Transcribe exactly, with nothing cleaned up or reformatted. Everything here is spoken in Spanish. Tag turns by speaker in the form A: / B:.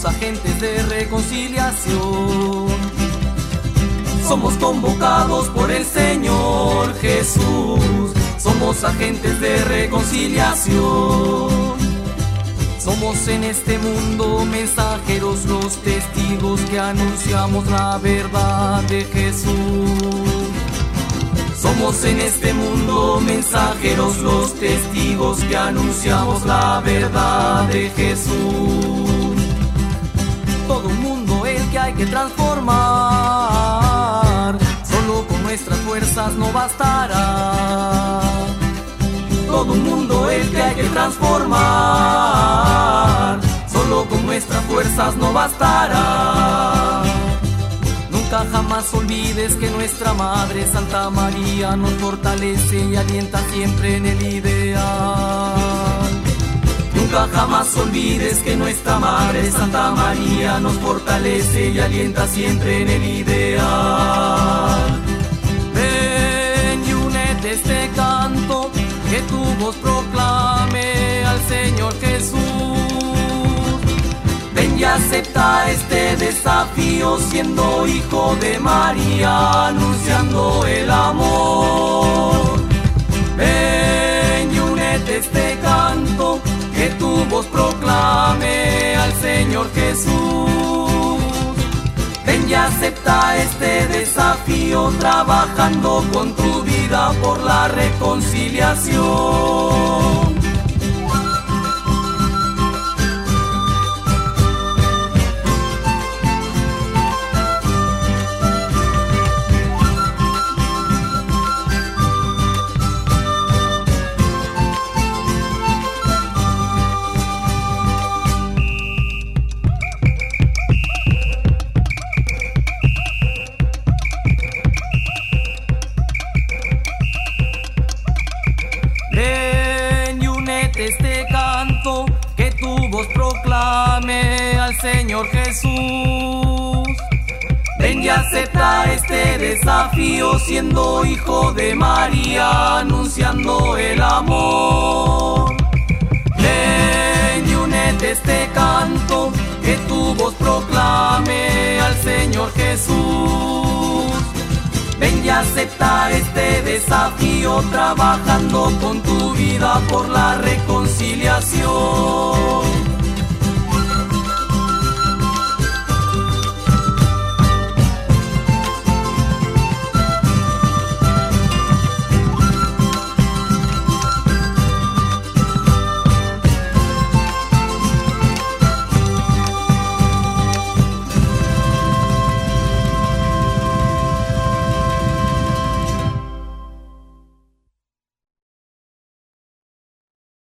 A: agentes de reconciliación. Somos convocados por el Señor Jesús. Somos agentes de reconciliación. Somos en este mundo mensajeros, los testigos que anunciamos la verdad de Jesús. Somos en este mundo mensajeros, los testigos que anunciamos la verdad de Jesús. Todo un mundo el que hay que transformar, solo con nuestras fuerzas no bastará. Todo un mundo el que hay que transformar, solo con nuestras fuerzas no bastará. Nunca jamás olvides que nuestra Madre Santa María nos fortalece y alienta siempre en el ideal. Nunca jamás olvides que nuestra Madre Santa María nos fortalece y alienta siempre en el ideal. Ven y únete a este canto, que tu voz proclame al Señor Jesús. Ven y acepta este desafío, siendo hijo de María, anunciando el amor. Ven y únete a este canto, que tu voz proclame al Señor Jesús. Ven y acepta este desafío, trabajando con tu vida por la reconciliación. Este canto, que tu voz proclame al Señor Jesús. Ven y acepta este desafío, siendo hijo de María, anunciando el amor. Ven y únete a este canto, que tu voz proclame al Señor Jesús. Ven y acepta este desafío, trabajando con tu vida por la reconciliación.